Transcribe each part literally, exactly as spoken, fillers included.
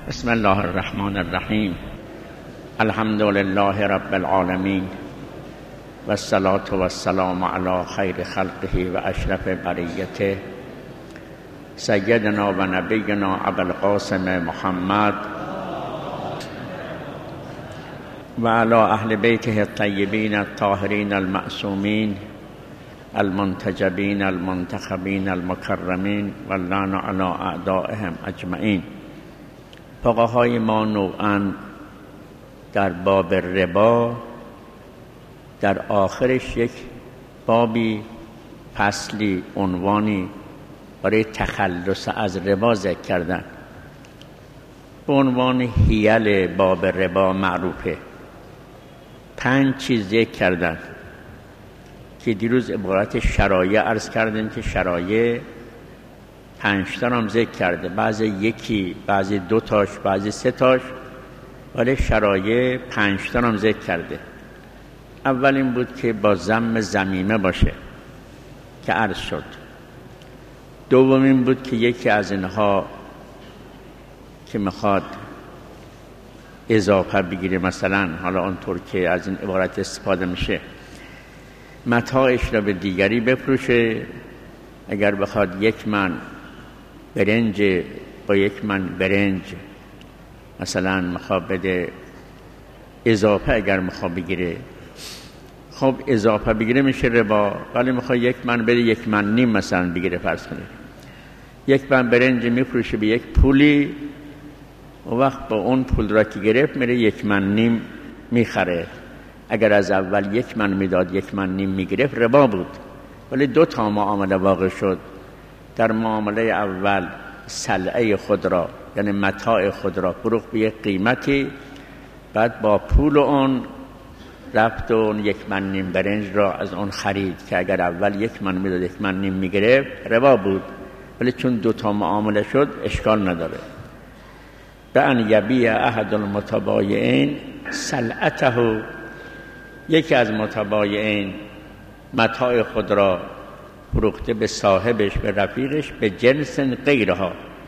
بسم الله الرحمن الرحیم. الحمد لله رب العالمین و الصلاة و السلام علی خیر خلقه و اشرف بریته سیدنا و نبینا ابوالقاسم محمد و علی اهل بیته الطیبین الطاهرین المعصومین المنتجبین المنتخبین المکرمین واللعن علی اعدائهم اجمعین. فقهای ما نوعاً در باب ربا در آخرش یک بابی، فصلی، عنوانی برای تخلص از ربا ذکر کردن به عنوان حیل باب ربا معروفه. پنج چیز ذکر کردن که دیروز عبارت شرایع عرض کردیم که شرایع پنج تا هم ذکر کرده، بعضی یکی، بعضی دو تاش، بعضی سه تاش، ولی شرایع پنج تا هم ذکر کرده. اول این بود که با ضم ضمیمه باشه که عرض شد. دوم این بود که یکی از اینها که میخواد اضافه بگیره، مثلا حالا اونطور که از این عبارت استفاده میشه، متاعش را به دیگری بفروشه. اگر بخواد یک من برنج با یک من برنج مثلا میخواد بده اضافه، اگر میخواد بگیره، خب اضافه بگیره میشه ربا. ولی میخواد یک من بده یک من نیم مثلا بگیره، فرض کنه یک من برنج میفروشه به یک پولی، و وقت با اون پول را که گرفت میره یک من نیم میخره. اگر از اول یک من میداد یک من نیم میگرفت ربا بود. ولی دو تا معامله واقع شد. در معامله اول سلعه خود را، یعنی متاع خود را فروخت به یک قیمتی، بعد با پول اون رفت و اون یک من نیم برنج را از اون خرید که اگر اول یک من میداد یک من نیم میگرفت ربا بود. ولی چون دو تا معامله شد اشکال نداره. به ان یبیع احد المتبایعین سلعته، یکی از متبایعین متاع خود را فروخته به صاحبش، به رفیقش، به جنس غیرها.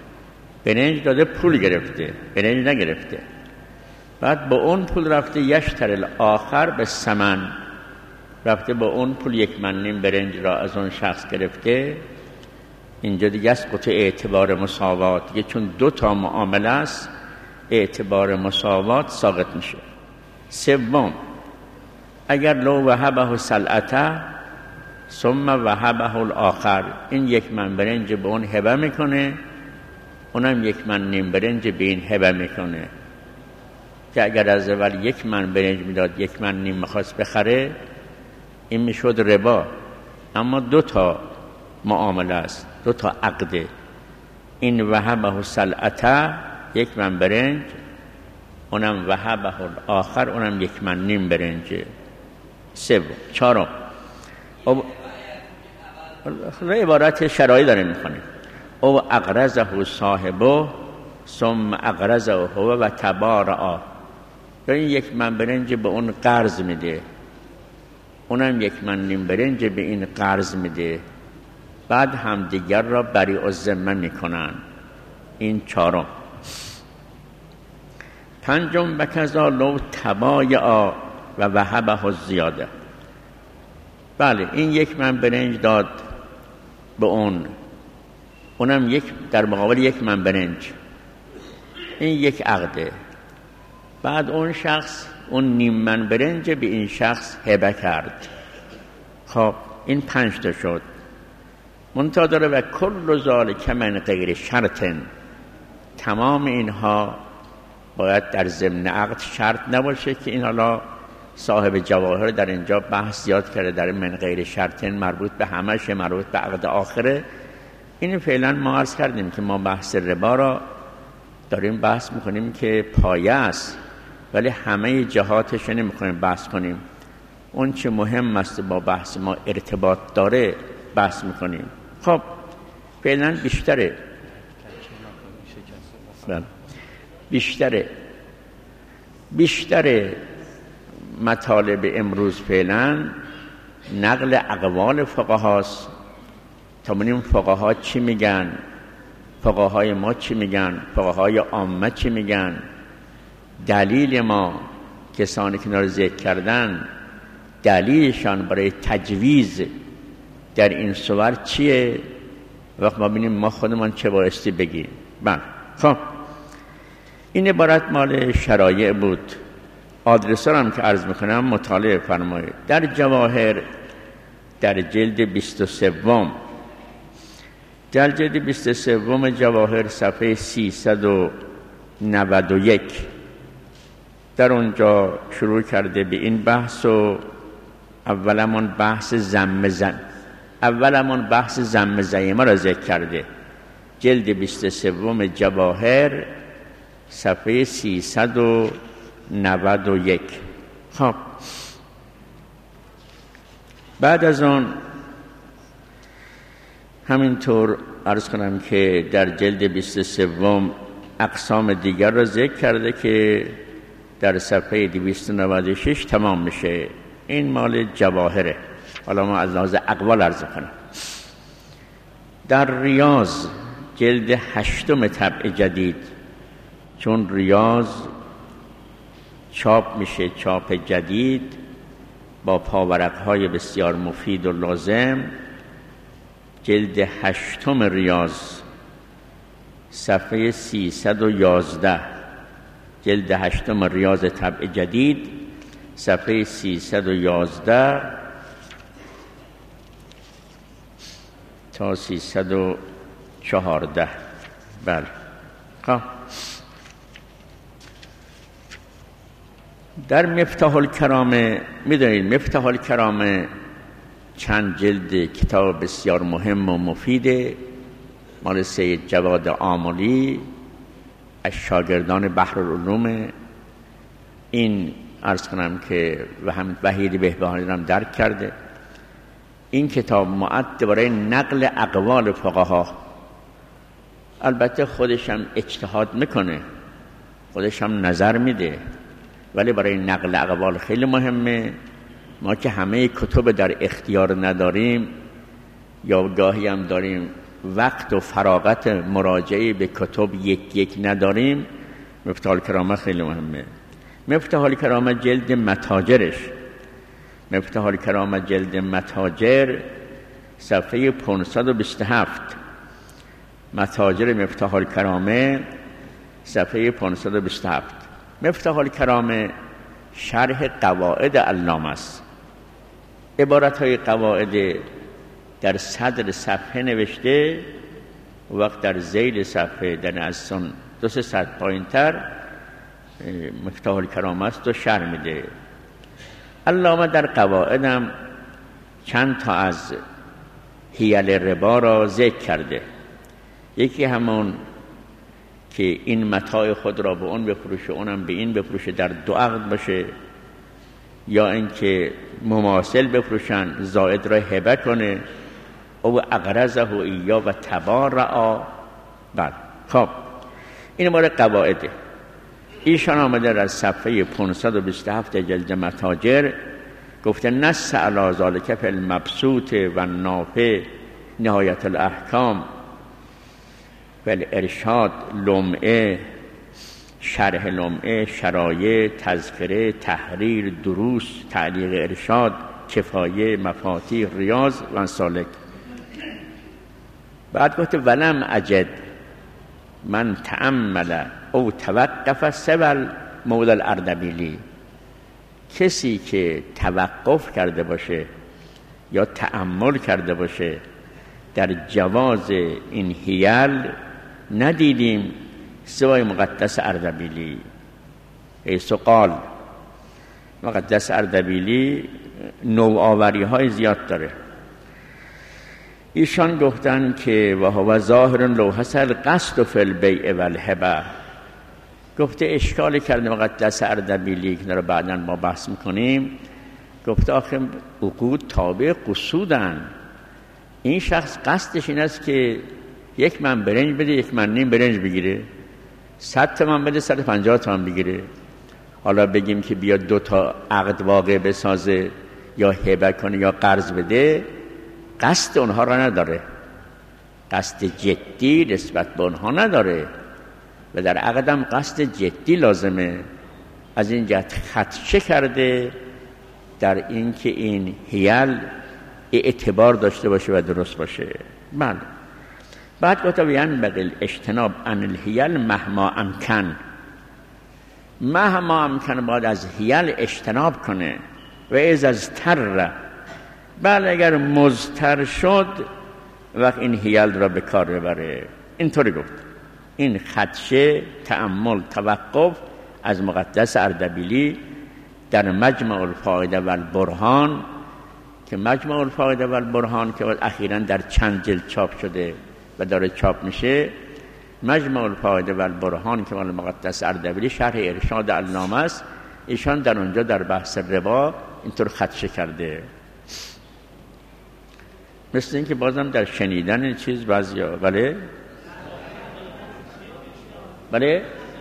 برنج داده پول گرفته، برنج نگرفته. بعد با اون پول رفته یشتر الاخر به ثمن، رفته با اون پول یک من نیم برنج را از اون شخص گرفته. اینجا دیگه اسقط اعتبار مساوات، دیگه چون دو تا معامله است اعتبار مساوات ساقط میشه. سوم، اگر لو وهبه سلعته ثم وهبه الاخر، این یک من برنج به اون هبه میکنه، اونم یک من نیم برنج به این هبه میکنه، که اگر از اول یک من برنج میداد یک من نیم میخواست بخره، این میشد ربا. اما دو تا معامله است، دو تا عقده. این وهبه سلعته یک من برنج، اونم وهبه الاخر، اونم یک من نیم برنج. سوم، چهارم، او عبارت شرایع داره میخونه. او اقرضه صاحبه ثم اقرضه هو و تبارعا، یعنی یک من برنج به اون قرض میده، اونم یک من نیم برنج به این قرض میده، بعد هم دیگر را بری الذمه میکنن. این چهارم. پنجم، بکذا لو تبایعا و وهبه الزیاده. بله، این یک من برنج داد به اون، اونم یک در مقابل یک من برنج، این یک عقده. بعد اون شخص اون نیم من برنج به این شخص هبه کرد. خب این پنج تا شد. منتها داره و کل ذالک من غیر شرط، تمام اینها باید در ضمن عقد شرط نباشه، که این حالا صاحب جواهر در اینجا بحث زیاد کرده در من غیر شرط، مربوط به همشه، مربوط به عقد آخره. این فعلا ما عرض کردیم که ما بحث ربا را داریم بحث میکنیم که پایه است، ولی همه جهاتش نمیخوایم بحث کنیم. اون چه مهم است با بحث ما ارتباط داره بحث میکنیم. خب فعلا بیشتره بیشتره بیشتره مطالب امروز فعلا نقل اقوال فقهاست تا ببینیم فقها چی میگن، فقهای ما چی میگن، فقهای عامه چی میگن، دلیل ما کسانی که اینا رو ذکر کردن دلیلشان برای تجویز در این صور چیه، وقت ما ببینیم ما خودمان چه بایستی بگیم. بله خب این عبارت مال شرایع بود. آدرس هم که عرض میکنم مطالعه فرمایید. در جواهر در جلد بیست و سوم در جلد بیست و سوم جواهر صفحه سیصد و نود و یک در اونجا شروع کرده به این بحث و اولمون بحث ذم زن اولمون بحث ذم زیمه را ذکر کرده. جلد بیست و سوم جواهر صفحه سیصد و نود و یک. خب بعد از اون همینطور عرض کنم که در جلد بیست و سوم اقسام دیگر را ذکر کرده که در صفحه دویست و نود و شش تمام میشه. این مال جواهره. حالا ما از لحاظ اقوال عرض کنم. در ریاض جلد هشتم طبع جدید، چون ریاض چاپ میشه چاپ جدید با پاورق‌های بسیار مفید و لازم، جلد هشتم ریاض صفحه سیصد و یازده، جلد هشتم ریاض طبع جدید صفحه سیصد و یازده تا سیصد و چهارده. بله خب در مفتاح الکرامه میدونید مفتاح الکرامه چند جلد کتاب بسیار مهم و مفیده، مال سید جواد آملی از شاگردان بحرالعلوم. این عرض کنم که و هم وحید بهبهانی هم درک کرده. این کتاب معد برای نقل اقوال فقها، البته خودش هم اجتهاد میکنه، خودش هم نظر میده، ولی برای نقل اقوال خیلی مهمه. ما که همه کتب در اختیار نداریم یا گاهی هم داریم وقت و فراغت مراجعه به کتب یک یک نداریم، مفتاح الکرامه خیلی مهمه. مفتاح الکرامه جلد متاجرش مفتاح الکرامه جلد متاجر صفحه پانصد و بیست و هفت، متاجر مفتاح الکرامه صفحه پانصد و بیست و هفت. مفتاح الکرامه شرح قواعد علامه است. عبارت های قواعد در صدر صفحه نوشته، وقت در ذیل صفحه در از دو سه صد پایین تر مفتاح الکرامه است و شرح میده. علامه در قواعدم چند تا از حیل ربا را ذکر کرده. یکی همون که این متاع خود را به اون بفروشه، اونم به این بفروشه، در دو عقد باشه، یا اینکه مماثل بفروشن، زائد را هبه کنه او اقرضه و ایا و تبارعا. بله خب این مورد قواعده. ایشان آمده در صفحه پانصد و بیست و هفت جلد متاجر گفته نص علی ذالک فی المبسوط و نافع نهایت الاحکام ولی ارشاد لمعه شرح لمعه شرایع تذکره تحریر دروس تعلیق ارشاد کفایه مفاتیح ریاض و سالک. بعد گفته ولم اجد من تأمل او توقف سوال مولا الاردبیلی، کسی که توقف کرده باشه یا تأمل کرده باشه در جواز این حیل ندیدیم سوای مقدس اردبیلی. حیث قال مقدس اردبیلی نوآوری های زیاد داره. ایشان گفتن که و هو ظاهر لو حصل قصد فی البیع و الهبه. گفته اشکال کرده مقدس اردبیلی که رو بعداً ما بحث میکنیم. گفته آخه عقود تابع قصودن، این شخص قصدش این است که یک من برنج بده یک من نیم برنج بگیره، صد تومن بده صد و پنجاه تومن بگیره. حالا بگیم که بیا دو تا عقد واقع بسازه یا هبه کنه یا قرض بده، قصد اونها را نداره. قصد جدی نسبت به اونها نداره و در عقدم قصد جدی لازمه. از این جهت خدشه کرده در اینکه این حیل اعتبار داشته باشه و درست باشه. بله. بعد گفت و ینبغی اجتناب عن الحیل مهما امکن. مهما امکن باید از حیل اجتناب کنه. و از از تر، بله اگر مضطر شد وقت این حیل را به کار ببره. اینطوری گفت. این خدشه، تأمل، توقف از مقدس اردبیلی در مجمع الفائده و البرهان که مجمع الفائده و البرهان که اخیراً در چند جلد چاپ شده و داره چاپ میشه. مجمع الفائده و البرهان که مال مقدس اردبیلی شرح ارشاد علامه است. ایشان در اونجا در بحث ربا اینطور خدشه کرده. مثل اینکه بازم در شنیدن این چیز بعضیا بله بله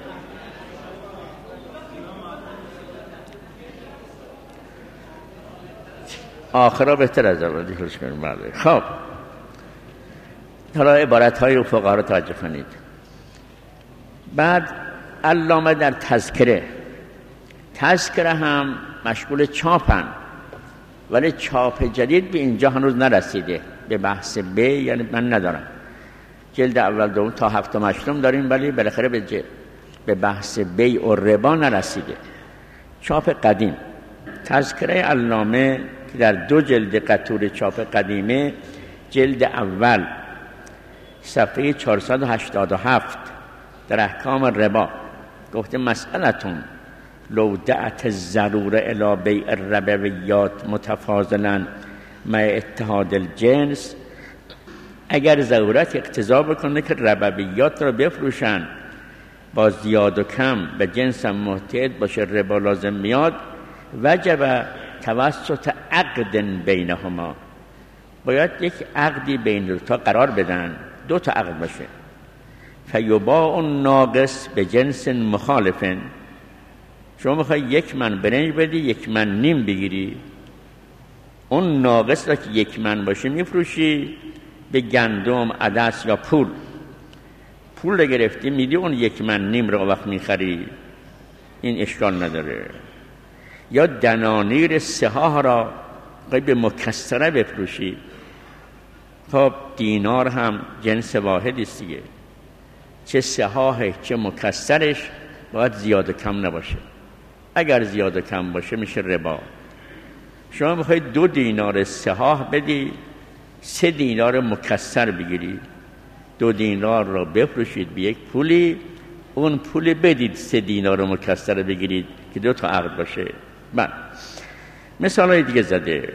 آخرا بهتر از اولی خوش کنیم. بله. خب حالا عبارت های فقها رو توجه کنید. بعد علامه در تذکره تذکره هم مشغول چاپن ولی چاپ جدید به اینجا هنوز نرسیده. به بحث بی یعنی من ندارم جلد اول دوم تا هفتم هشتم داریم ولی بالاخره به, ج... به بحث بی و ربا نرسیده. چاپ قدیم تذکره علامه که در دو جلد قطور چاپ قدیمه، جلد اول صفحه چهارصد و هشتاد و هفت در احکام ربا گفته مسئلتون لو دعت الضروره الی بیع الربویات متفاضلا مع اتحاد الجنس، اگر ضرورت اقتضا بکنه که ربویات را بفروشن با زیاد و کم به جنس هم متحد باشه ربا لازم میاد، وجب توسط عقد بینهما، باید یک عقدی بین دو تا قرار بدن، دو تا عقد باشه. فیباع ناقص به جنس مخالفن، شما میخوای یک من برنج بدی یک من نیم بگیری، اون ناقص را که یک من باشه میفروشی به گندم، عدس یا پول. پول رو گرفتی میدی اون یک من نیم رو وقت میخری، این اشکال نداره. یا دنانیر سهاه را به مکسره بفروشی، خب دینار هم جنس واحد است دیگه، چه سهاه چه مکسرش باید زیاد و کم نباشه. اگر زیاد و کم باشه میشه ربا. شما میخوای دو دینار سهاه بدی سه دینار مکسر بگیری، دو دینار را بفروشید به یک پولی، اون پول بدید سه دینار مکسر بگیرید که دو تا عقد باشه. من مثال های دیگه زده.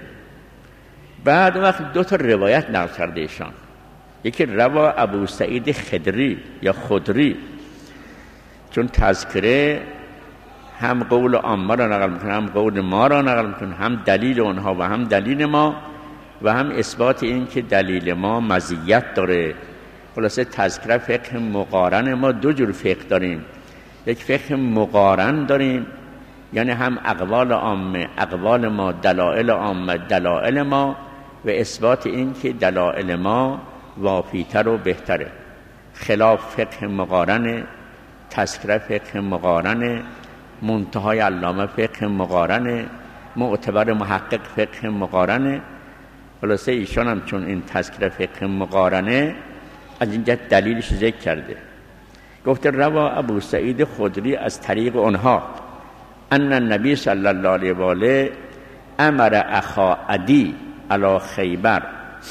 بعد وقت دو تا روایت نقل کرده ایشان، یکی روا ابو سعید خدری یا خدری، چون تذکره هم قول عامه را نقل میکنه هم قول ما را نقل میکنه، هم دلیل اونها و هم دلیل ما و هم اثبات این که دلیل ما مزیت داره. خلاصه تذکره فقه مقارن، ما دو جور فقه داریم، یک فقه مقارن داریم یعنی هم اقوال عامه اقوال ما، دلائل عامه دلائل ما، و اثبات این که دلائل ما وافیتر و بهتره. خلاف فقه مقارن، تذکره فقه مقارن، منتهای علامه فقه مقارن، معتبر محقق فقه مقارن. خلاصه ایشان هم چون این تذکره فقه مقارنه از اینجا دلیلش ذکر کرده. گفته روا ابو سعید خدری از طریق اونها ان النبی صلی الله علیه و آله امر اخا عدی علی خیبر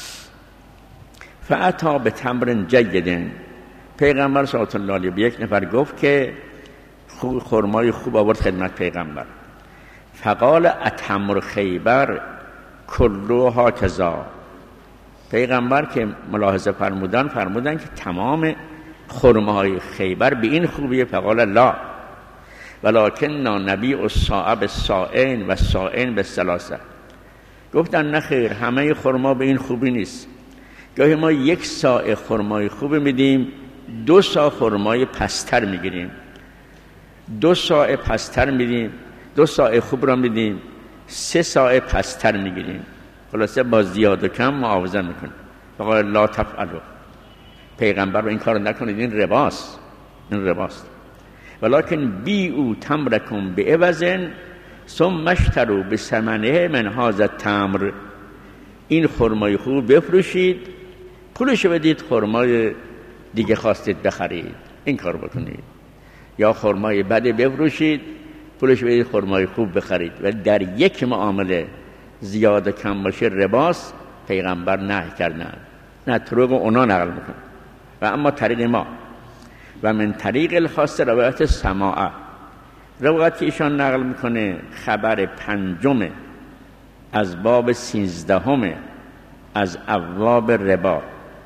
فاتا به تمر جید، پیغمبر صلی الله علیه و آله یک نفر گفت که خرمای خوب آورد خدمت پیغمبر، فقال اتمر خیبر کلوها کذا، پیغمبر که ملاحظه فرمودن فرمودن که تمام خرمای خیبر به این خوبیه، فقال لا ولکن نبی الساعه بالساعین و الساعین بالثلاثه، گفتن نه خیر همه خرما به این خوبی نیست، گاهی ما یک ساعه خرمای خوب میدیم دو ساعه خرمای پستر میگیریم، دو ساعه پستر میدیم دو ساعه خوب را میدیم سه ساعه پستر میگیریم. خلاصه با زیاد و کم معاوضه میکنیم. فقال لا تفعلوا، پیغمبر رو این کار نکنید، این رباست، این رباست. ولکن بی او تمرکم به عوضن ثم اشتروا بثمنه من هذا التمر، این خرمای خوب بفروشید، پولش بدید خرمای دیگه خواستید بخرید، این کار بکنید. یا خرمای بد بفروشید، پولش بدید خرمای خوب بخرید. و در یک معامله زیاده کم باشه رباست، پیغمبر نهی کردن، نه طرق اونا نقل میکنه. و اما طریق ما و من طریق الخاص روایت سماعه، روایت که ایشان نقل میکنه خبر پنجم از باب سیزدهم از ابواب ربا،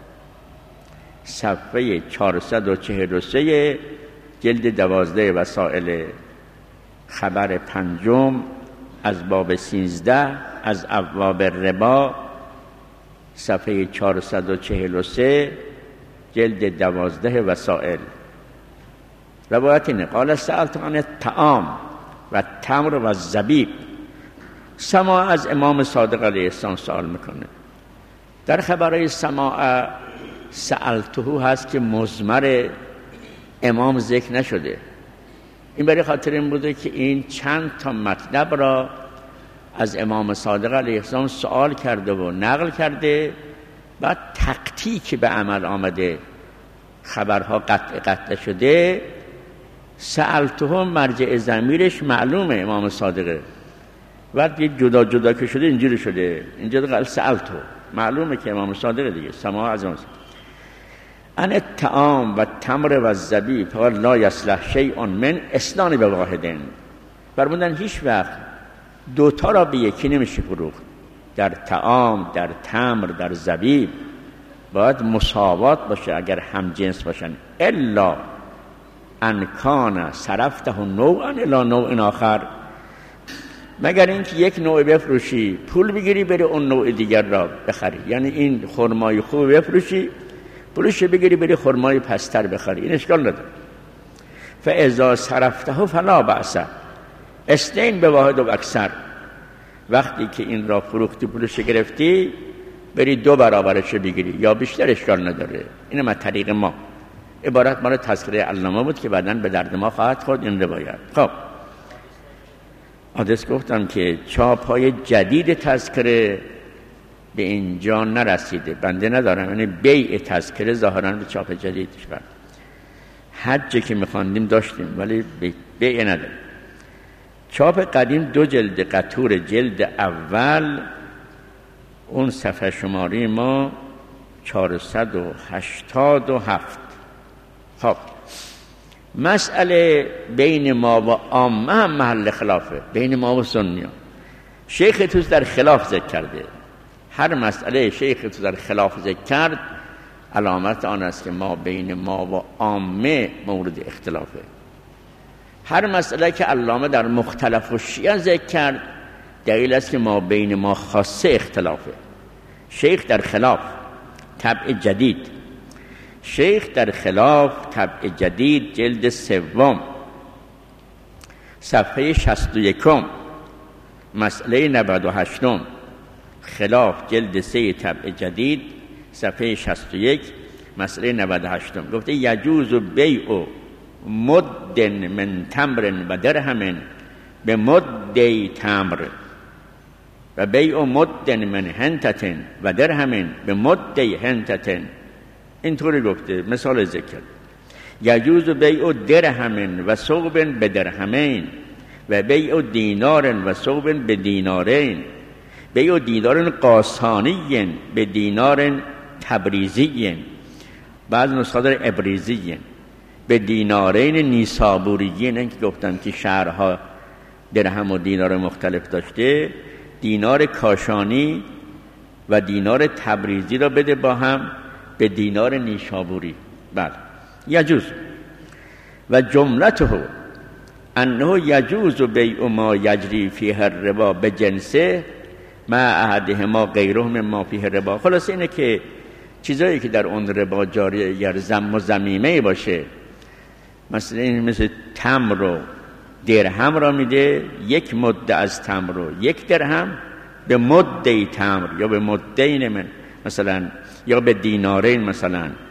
صفحه چهارصد و چهل و سه جلد دوازده وسائل، خبر پنجم از باب سیزده از ابواب ربا، صفحه چهارصد و چهل و سه جلد دوازده وسائل. روایت اینه قال سألت عن الطعام و تمر و زبیب. سماع از امام صادق علیه السلام سوال میکنه. در خبرهای سماع سألته هست که مضمر امام ذکر نشده. این برای خاطر این بوده که این چند تا مطلب را از امام صادق علیه السلام سوال کرده و نقل کرده، بعد تقطیع به عمل آمده، خبرها قطع قطع شده. سألته مرجع ضمیرش معلومه امام صادقه، بعد یه جدا جدا که شده اینجوری شده، اینجا قال سألته، معلومه که امام صادقه دیگه. سماع از امام ان الطعام و تمر و زبیب فقال لا یصلح شیء من اثنان به واحدن. فرمودن هیچ وقت دوتا را به یکی نمیشه فروخت. در طعام، در تمر، در زبیب باید مساوات باشه اگر هم جنس باشن. الا ان کان صرفته نوعا الی نوع آخر، مگر اینکه یک نوع بفروشی پول بگیری بری اون نوع دیگر را بخری. یعنی این خرمای خوب بفروشی پولش بگیری بری خرمای پستر بخری، این اشکال نداره. فاذا صرفته فلا بأس اثنین به واحد و اکثر، وقتی که این را فروختی پولش گرفتی بری دو برابرش بگیری یا بیشتر، اشکال نداره. این ما طریق ما، عبارت مال تذکره علامه بود که بعداً به درد ما خواهد خورد این روایت. خب آدرس گفتم که چاپ های جدید تذکره به اینجا نرسیده، بنده ندارم. یعنی بیع تذکره ظاهراً به چاپ جدیدش برد. حجی که میخواندیم داشتیم ولی بیع نداریم. چاپ قدیم دو جلد قطور، جلد اول اون صفحه شماری ما چهارصد و هشتاد و هفت. خب مسئله بین ما و عامه هم محل خلافه، بین ما و سنیان. شیخ توس در خلاف ذکر کرده. هر مسئله شیخ توس در خلاف ذکر کرد علامت آن است که ما بین ما و عامه مورد اختلافه. هر مسئله که علامه در مختلف و شیعه ذکر کرد دلیل است که ما بین ما خاصه اختلافه. شیخ در خلاف طبع جدید، شیخ در خلاف طبع جدید جلد سوم صفحه شصت و یکم مسئله نود و هشتم، خلاف جلد سه طبع جدید صفحه شصت و یک مسئله نود و هشتم گفته یجوز بیع مد من تمر و درهم به مد تمر و بیع مد من هنتة و درهم به مد هنتة. اینطوری گفته، مثال ذکر یجوز بیع درهم و ثوب به درهمین و بیع دینار و ثوب به دینارین، بیع دینار قاسانی به دینار تبریزی، بعض نسخه داره ابریزی، به دینارین نیسابوریین. این که گفتم که شهرها درهم و دینار مختلف داشته، دینار کاشانی و دینار تبریزی را بده با هم به دینار نیشابوری. بله یجوز. و جملته انه یجوز بیع ما یجری فیه الربا به جنسه ما احدهما غیره مما فیه الربا. خلاص اینه که چیزایی که در اون ربا جاری اگر زم و زمیمه باشه، مثلا این مثل تمر و درهم را میده، یک مده از تمر رو یک درهم به مده تمر یا به مدین من مثلا یا به دینارین مثلا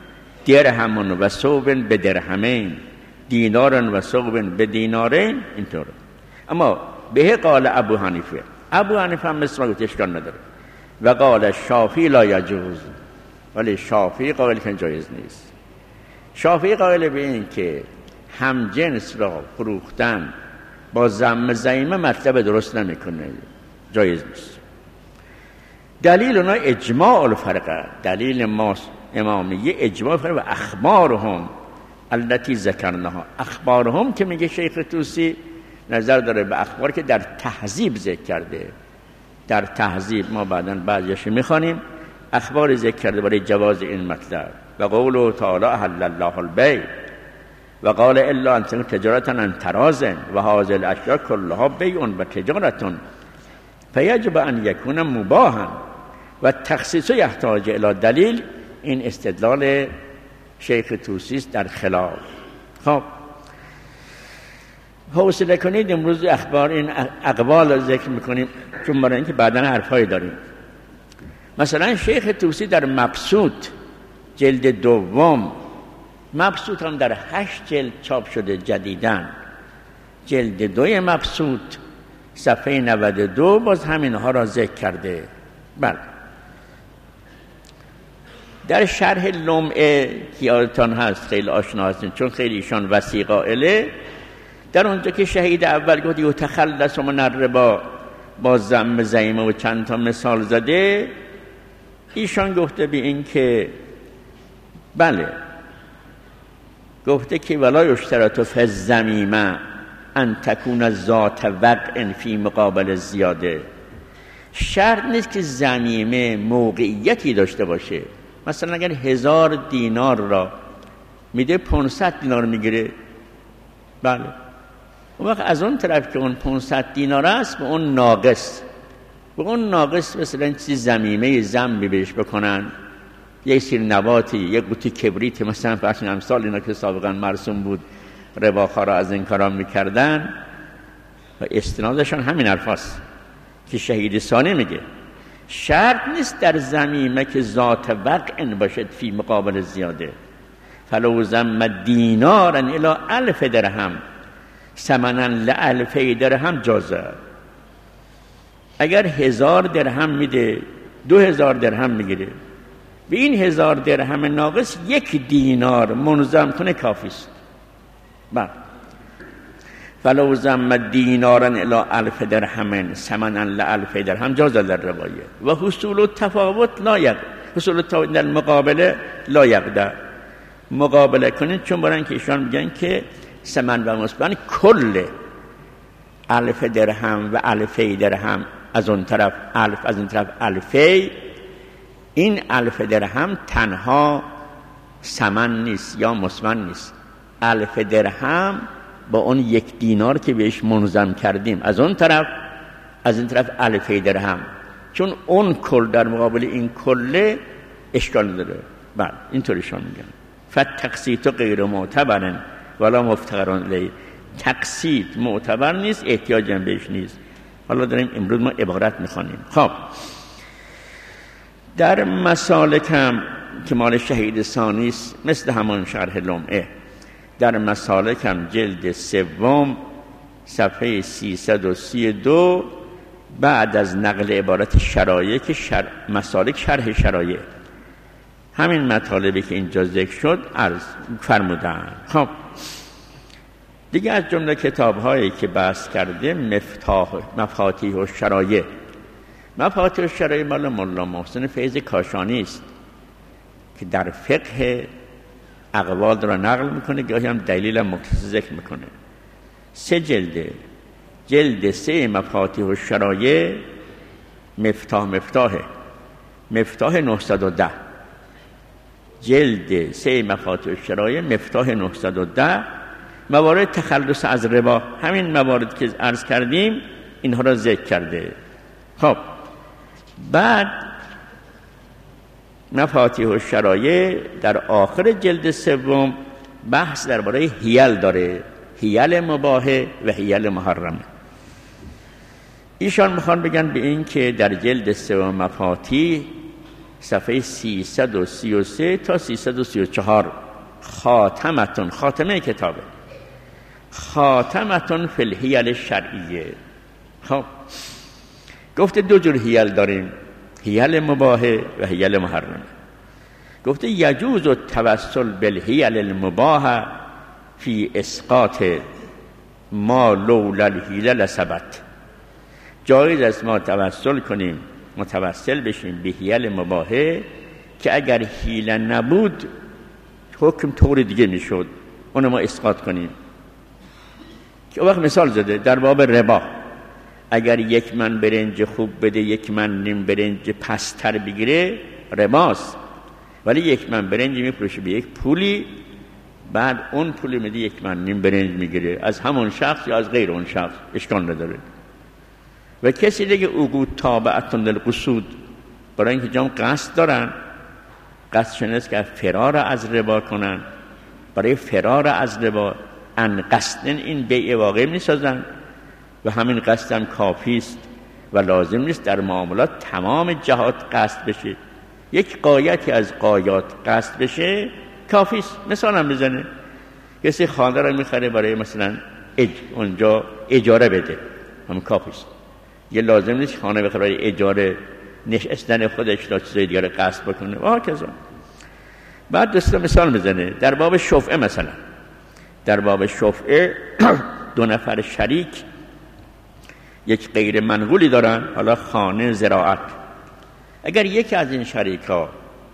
درهم و ثوب به درهمین، دینار و ثوب به دینارین، اینطور. اما به قال ابو حنیفه، ابو حنیفه هم مثل ما اشکال نداره. و قال شافعی لا یجوز، ولی شافعی قائل که جایز نیست. شافعی قائل به این که هم جنس را فروختن با ذم زعیمه مطلب درست نمیکنه، جایز نیست. دلیل اونا اجماع الفرقه، دلیل ما امامیه اجماع فرقه و اخبارهم التي ذکرناها. اخبارهم که میگه شیخ طوسی نظر داره به اخبار که در تهذیب ذکر کرده. در تهذیب ما بعداً بعضیش میخوانیم، اخبار ذکر کرده برای جواز این مطلب. و قوله تعالی احل الله البیع و قال الا ان تكون تجارة عن تراض و هذه الاشیاء كلها بیع و تجارة فیجب ان یکون مباحا و تخصیص یحتاج الی دلیل. این استدلال شیخ طوسی است در خلاف. خب حوصله کنید امروز اخبار این اقوال رو ذکر میکنیم، چون برای اینکه بعداً حرفایی داریم. مثلا شیخ طوسی در مبسوط جلد دوم، مبسوط هم در هشت جلد چاپ شده جدیداً، جلد دوی مبسوط صفحه نود و دو باز همینها را ذکر کرده. بله. در شرح لمعه که یادتان هست خیلی آشنا هستین چون خیلی ایشان وسیع قائله، در اونجا که شهید اول گفت یو تخلص من الربا با ذم زعیمه و چند تا مثال زده، ایشان گفته به این که بله، گفته که ولا یشترط فی الذمیمه ان تکون ذات وقع فی مقابل زیاده. شرط نیست که ذمیمه موقعیتی داشته باشه. مثلا اگر هزار دینار را میده پانصد دینار میگیره، بله، اون وقت از اون طرف که اون پانصد دینار است به اون ناقص، به اون ناقص مثلا چیزی ذمیمه ذمی بهش بکنن، یک سیر نباتی، یک قوطی کبریت مثلا، فرض امثال اینا که سابقا مرسوم بود رباخارا از این کارا میکردن و استنادشان همین الفاظ که شهید ثانی میگه. شرط نیست در ذمیمه که ذات وقع باشد فی مقابل زیاده. فلو ذم دینارا الی الف درهم ثمنا لالف درهم جازه. اگر هزار درهم میده دو هزار درهم میگیره، به این هزار درهم ناقص یک دینار منظم کنه کافی است. بله. فلو ذم دینارا الی الف درهم ثمنا لالف درهم جاز در روایه. و حصول التفاوت لا یق حصول التفاوت در مقابله لا یقدر. مقابله کنید، چون برای اینکه ایشان میگن که ثمن و مثبت کل الف درهم و الفی درهم، از اون طرف الف از این طرف الفی، این الف درهم تنها ثمن نیست یا مثمن نیست. الف درهم با اون یک دینار که بهش منظم کردیم از اون طرف، از این طرف الفی درهم، چون اون کل در مقابل این کل اشکال نداره. بله اینطوریشون میگن. فتقسیط غیر معتبرن ولا مفتقران الیه. تقسیط معتبر نیست، احتیاج هم بهش نیست. حالا داریم امروز ما عبارت میخوانیم. خب در مسالک هم که مال شهید ثانی است، مثل همان شرح لمعه، در مسالک هم جلد سوم صفحه سیصد و سی و دو بعد از نقل عبارت شرایع که شر... مسالک شرح شرایع، همین مطالبی که اینجا ذکر شد عرض فرمودن. خب دیگه از جمله کتاب هایی که بحث کرده مفتاح مفاتیح و شرایع. مفاتیح و شرایع مال مولا محسن فیض کاشانی است که در فقه اقوال را نقل میکنه، گاهی هم دلیل هم مختصر ذکر میکنه. سه جلده، جلد سه مفاتیح و شرایع مفتاح مفتاحه مفتاح نهصد و ده، جلد سه مفاتیح و شرایع مفتاح نهصد و ده، موارد تخلص از ربا، همین موارد که عرض کردیم اینها را ذکر کرده. خب بعد مفاتیح و شرایع در آخر جلد سوم بحث درباره حیل داره، حیل مباحه و حیل محرمه. ایشان میخوان بگن به این که در جلد سوم مفاتیح صفحه سیصد و سی و سه تا سیصد و سی و چهار. خاتمتون، خاتمه کتابه، خاتمتون فی الحیل الشرعیه. خب گفته دو جور حیل داریم، حیل مباحه و حیل محرمه. گفته یجوز التوسل بالحیل المباحه فی اسقاط ما لولا الحیل لثبت. جایز است ما توسل کنیم، متوسل بشیم به حیل مباحه که اگر حیله نبود حکم طور دیگه میشد، اونو ما اسقاط کنیم. که وقت مثال زده در باب ربا، اگر یک من برنج خوب بده یک من نیم برنج پستر بگیره رباست، ولی یک من برنج میفروشه به یک پولی، بعد اون پولی میده یک من نیم برنج میگیره از همون شخص یا از غیر اون شخص، اشکال نداره. و کسی دیگه اوگو تابعتون للقصود، برای اینکه جام قصد دارن، قصدشون است که فرار از ربا کنن، برای فرار از ربا ان قصدن این بیع واقع میسازن و همین قصد هم کافی است و لازم نیست در معاملات تمام جهات قصد بشه. یک غایتی از غایات قصد بشه کافی است. مثلا هم بزنه کسی خانه را میخره برای مثلا اج... اونجا اجاره بده، هم کافی است. یه لازم نیست خانه بخره برای اجاره نشستن خودش تا چیزای دیگر قصد بکنه و هکذا. بعد دوستا مثال میزنه در باب شفعه، مثلا در باب شفعه دو نفر شریک یک غیر منقولی دارن، حالا خانه، زراعت. اگر یکی از این شریک ها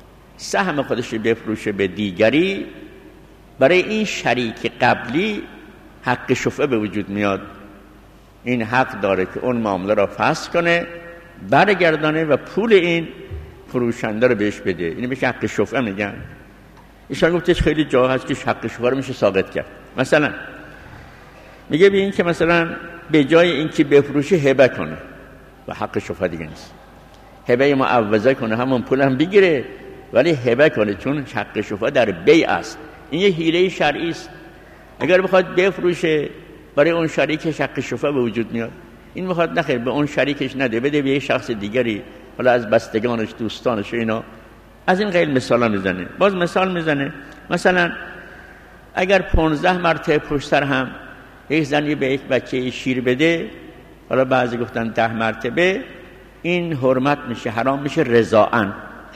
سهم خودش بفروشه به دیگری، برای این شریک قبلی حق شفعه به وجود میاد. این حق داره که اون معامله را فسخ کنه، برگردانه و پول این فروشنده رو بهش بده. اینو بهش حق شفعه میگن. ایشان گفتش خیلی جا هست که حق شفعه رو میشه ساقط کرد. مثلا میگه به این که مثلا به جای این که بفروشه هبه کنه و حق شفعه دیگه نیست، هبه معوضه کنه، همون پول هم بگیره ولی هبه کنه، چون حق شفعه در بیع است. این یه حیله شرعی است. اگر بخواد بفروشه برای اون شریکش حق شفعه به وجود میاد. این میخواد نخیر به اون شریکش نده، بده به یه شخص دیگری، حالا از بستگانش، دوستانش، اینا. از این غیر مثالا میزنه. باز مثال میزنه مثلا اگر پانزده مرتبه پشت سر هم یک زنی به یک بچه شیر بده، حالا بعضی گفتن ده مرتبه، این حرمت میشه، حرام میشه رضاعاً.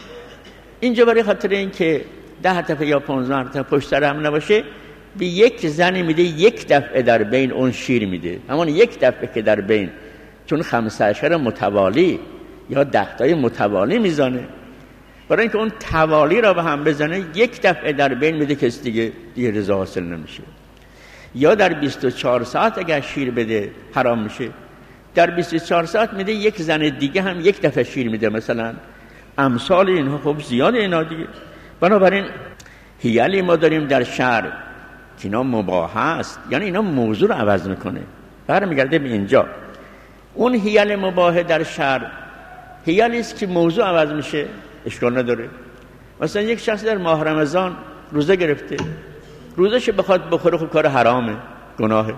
اینجا برای خاطر این که ده دفعه یا پانزده مرتبه پشت سر هم نباشه، به یک زنی میده یک دفعه در بین اون شیر میده، همون یک دفعه که در بین، چون خمسه عشر متوالی یا ده تای متوالی میزانه، برای اینکه اون توالی را به هم بزنه یک دفعه در بین میده، کسی دیگه دیگه رضا حاصل نمیشه. یا در بیست و چهار ساعت اگر شیر بده حرام میشه. در بیست و چهار ساعت میده یک زن دیگه هم یک دفعه شیر میده، مثلا امثال اینها خب زیاده اینا دیگه. بنابراین حیلی ما داریم در شرع که اینا مباح است، یعنی اینا موضوع رو عوض میکنه. برمیگرده به اینجا. اون حیل مباح در شرع حیلی است که موضوع عوض میشه، اشکال نداره. مثلا یک شخص در ماه رمضان روزه گرفته، روزش بخواد بخوره خب کار حرامه، گناهه،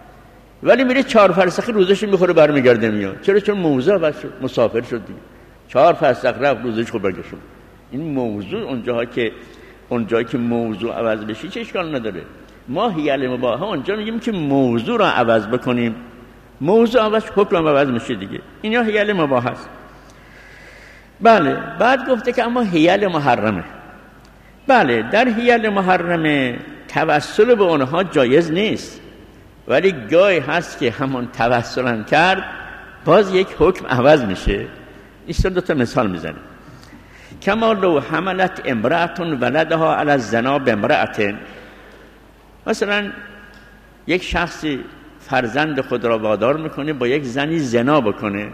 ولی میره چهار فرسخی روزش میخوره برمیگرده میاد. چرا؟ چون موضوع عوض شد، مسافر شد دیگه. چهار فرسخ رفت روزش خوب برگشت. این موضوع اونجاها که اونجایی که موضوع عوض بشه چه اشکال نداره. ما حیل مباح اونجا میگیم که موضوع را عوض بکنیم، موضوع عوض حکم عوض میشه دیگه. اینا حیل مباح است. بله. بعد گفته که اما حیل محرمه. بله، در حیل محرمه توسل به اونها جایز نیست، ولی گاهی هست که همون توسل هم کرد باز یک حکم عوض میشه. این دو تا مثال میزنه. کما لو حملت امرأتون ولدها علی الزنا بامرأة، مثلا یک شخصی فرزند خود را وادار میکنه با یک زنی زنا بکنه.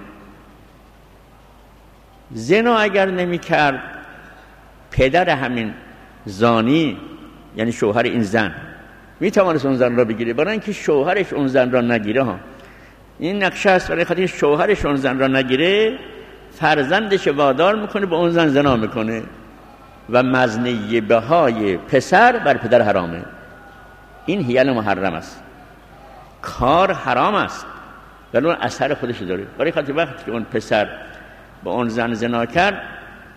زنا اگر نمیکرد پدر همین زانی، یعنی شوهر این زن، میتوانست اون زن را بگیره، برای اینکه شوهرش اون زن را نگیره ها. این نقشه است برای خاطر شوهرش اون زن را نگیره، فرزندش وادار میکنه با اون زن زنا میکنه و مزنیه بهای پسر بر پدر حرامه. این حیل محرم است، کار حرام است ولی اون اثر خودش داره. برای خاطر وقتی که اون پسر با اون زن زنا کرد،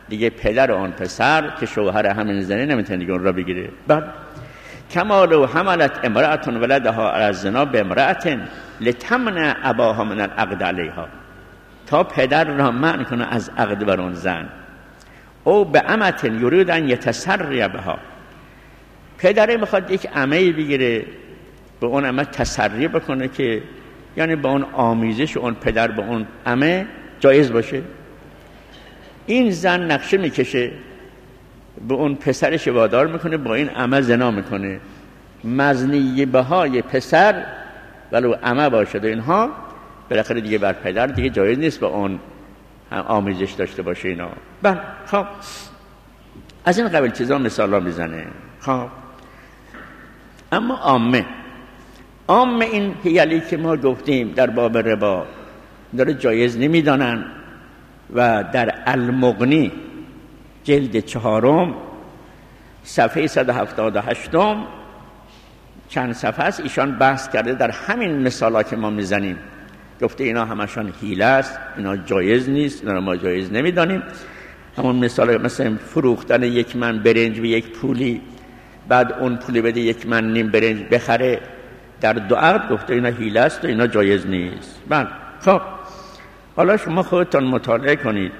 دیگه پدر آن پسر که شوهر همین زنه نمیتونه دیگه اون را بگیره. بعد کما لو حملت امرأة ولدها على الزنا بامرأة لتمنع اباها من العقد علیها، تا پدر را منع کنه از عقد بر اون زن. او به امت یرید ان یتسری بها، پدره میخواد یک عمه بگیره به اون عمه تسری بکنه که یعنی با اون آمیزش اون پدر به اون عمه جایز باشه. این زن نقشه میکشه به اون پسرش وادار میکنه با این عمه زنا میکنه، مزنی بهای پسر ولو عمه باشد و اینها بالاخره دیگه بر پدر دیگه جایز نیست با اون آمیزش داشته باشه اینا. بله خب از این قبیل چیزا مثالا میزنه. خب اما عامه عامه این حیلی که ما گفتیم در باب ربا داره جایز نمیدانن و در المغنی جلد چهارم صفحه صد و هفتاد و هشت چند صفحه است ایشان بحث کرده در همین مثالا که ما میزنیم، گفته اینا همشان حیله است، اینا جایز نیست، اینا ما جایز نمیدانیم. همون مثال مثلا فروختن یک من برنج به یک پولی، بعد اون پولی بده یک من نیم برنج بخره در دو عقد، گفته اینا حیله است و اینا جایز نیست. بله خب حالا شما خودتان مطالعه کنید.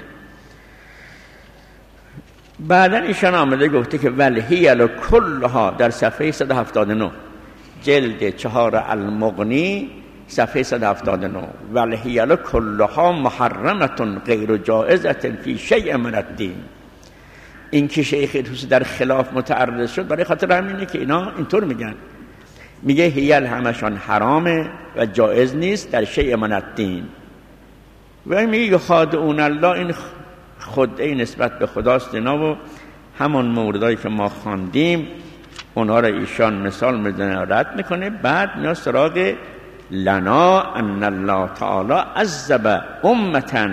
بعدا ایشان آمده گفته که والحیل کلها در صفحه صد و هفتاد و نه جلد چهار المغنی صفحه صد و هفتاد و نه والحیل کلها محرمت غیر جائزة فی شیء من الدین. این که شیخ طوسی در خلاف متعرض شد برای خاطر همینه که اینا اینطور میگن، میگه حیل همشان حرامه و جایز نیست در شیء من الدین. و میگه خادعون الله، این خدعه نسبت به خداست اینا و همون موردایی که ما خواندیم اونها را ایشان مثال میدونه رد میکنه. بعد میاد سراغ لنا ان الله تعالی عذب امتا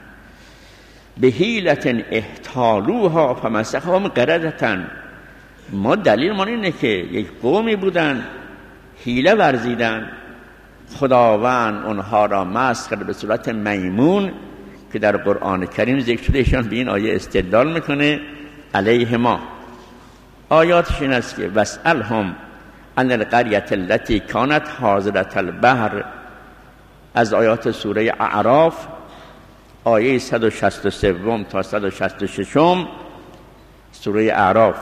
بحیلت احتالوها فمسخهم قردة. ما دلیل ما اینه که یک قومی بودن حیله ورزیدن، خداوند اونها را مسخ کرد به صورت میمون که در قرآن کریم ذکر شده. ایشان به این آیه استدلال میکنه علیه ما. آیاتش این است که واسألهم عن القرية التي كانت حاضرة البحر، از آیات سوره اعراف آیه صد و شصت و سه تا صد و شصت و شش سوره اعراف،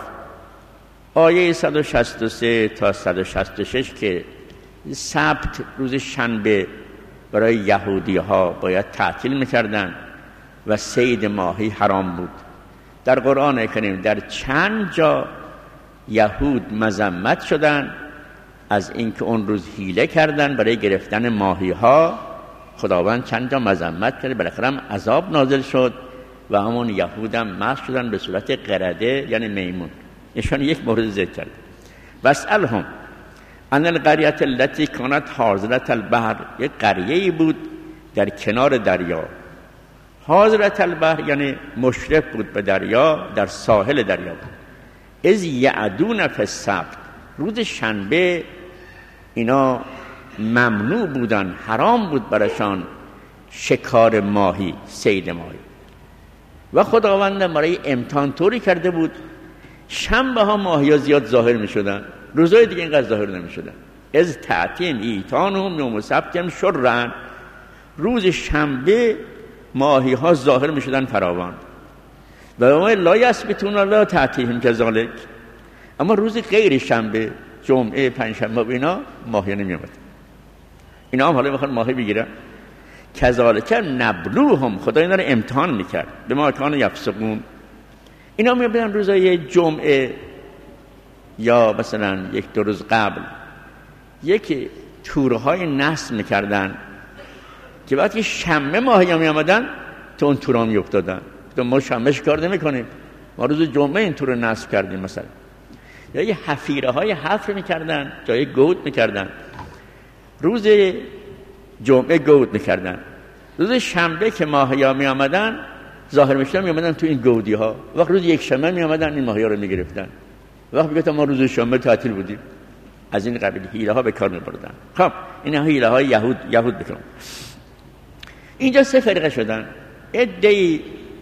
آیه صد و شصت و سه تا صد و شصت و شش که سبت روز شنبه برای یهودی ها باید تعطیل میکردن و صید ماهی حرام بود. در قرآن کریم در چند جا یهود مذمت شدن از اینکه اون روز حیله کردن برای گرفتن ماهی ها. خداوند چند جا مذمت کرد، بالاخره هم عذاب نازل شد و همون یهود هم مسخ شدن به صورت قرده یعنی میمون. ایشان یک مورد ذکر کرد. واسألهم عن القرية التي كانت حاضرة البحر، یک قریه‌ای بود در کنار دریا. حاضرة البحر یعنی مشرف بود به دریا، در ساحل دریا بود. اذ یعدون فی السبت، روز شنبه اینا ممنوع بودن، حرام بود برشان شکار ماهی، صید ماهی. و خداوند برای امتحان طوری کرده بود شنبه ها ماهی ها زیاد ظاهر می شدن، روزهای دیگه اینقدر ظاهر نمی شدن. از تعتیم ایتانهم یوم سبتهم شرعا، روز شنبه ماهی ها ظاهر می شدن فراوان. و ما لا یثبتون لا تعتیهم کذالک، اما روز غیر شنبه، جمعه، پنجشنبه و اینا ماهی نمی آمد. اینا هم حالا میخوان ماهی بگیرن. کذالک نبلوهم، خدا اینا رو امتحان میکرد به ما کانوا یفسقون. اینا میبینن روزای جمعه یا مثلا یک دو روز قبل یک تورهای نصب میکردن که وقتی شنبه ماهی ها میامدن تو اون تورها میافتادن. تو ما شنبه کار نمیکنیم، ما روز جمعه این تور نصب کردیم مثلا. یا یه حفیره های حفر میکردن، جای گود میکردن، روز جمعه گود میکردن. روز شنبه که ماهی ها میامدن ظاهر میشدن میامدن تو این گودی ها. وقت روز یک شنبه میامدن این ماهی ها رو میگرفتن. وقت بگفتن ما روز شنبه تعطیل بودیم. از این قبیل حیله ها به کار میبردن. خب این حیله های یهود یهود بکنن. اینجا سه فرقه شدن. عده‌ای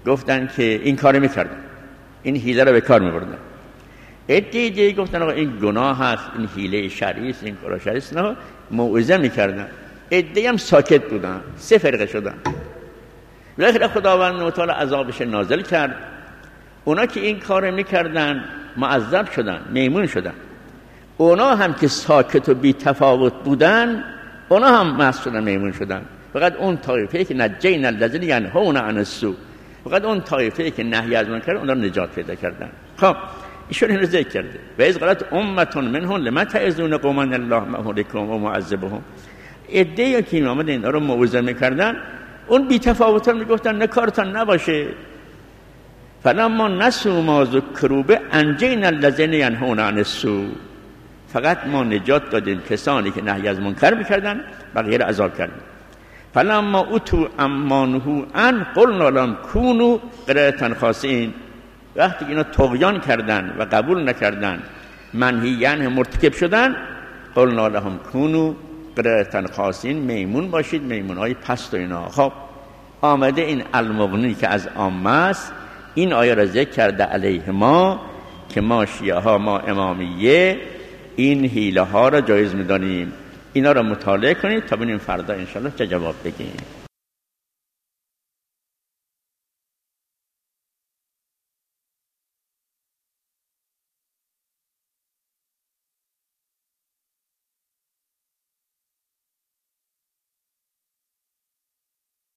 گفتن که این کار میکردن، این حیله رو به کار میبردن. عده دیگه گفتن آقا این گناه هست، این حیله شرعی است، این کار شرعی است، نه موعظه میکردن. عده هم ساکت بودن، سه فرقه شدن. بالاخره خداوند تعالی عذابش نازل کرد. اونا که این کار میکردن معذب شدن، میمون شدن. اونا هم که ساکت و بی تفاوت بودن، اونا هم محض شدن، میمون شدن. فقط اون طایفه که نجینا الذین ینهون عن السوء، فقط اون طایفه که نهی از منکر، اونا نجات پیدا کردن. خب ایشون اینو ذکر کرده و از قالت امه منهم لما تعظون قوما الله مهلكهم و معذبهم. عده‌ای که این آمد اینا رو موعظه میکردن، اون بی تفاوتا میگفتن نه کارتان نباشه. فلما نسوا ما ذکروا به انجینا الذین ینهون عن السوء، فقط ما نجات دادیم کسانی که نهی از منکر میکردن، بقیه را عذاب کردیم. فلما اتوا عما نهوا عنه قلنا لهم کونوا قردة خاسئین. وقتی اینا طغیان کردن و قبول نکردن، منهیان مرتکب شدن، قلنا لهم کونوا قردة خاسئین، میمون باشید، میمونهای پست و اینا. خب آمده این المغنی که از عامه است، این آیه را ذکر کرده علیه ما که ما شیعه ها، ما امامیه، این حیله ها را جایز می‌دانیم. اینا را مطالعه کنید تا ببینیم فردا انشاءالله چه جواب بگیم.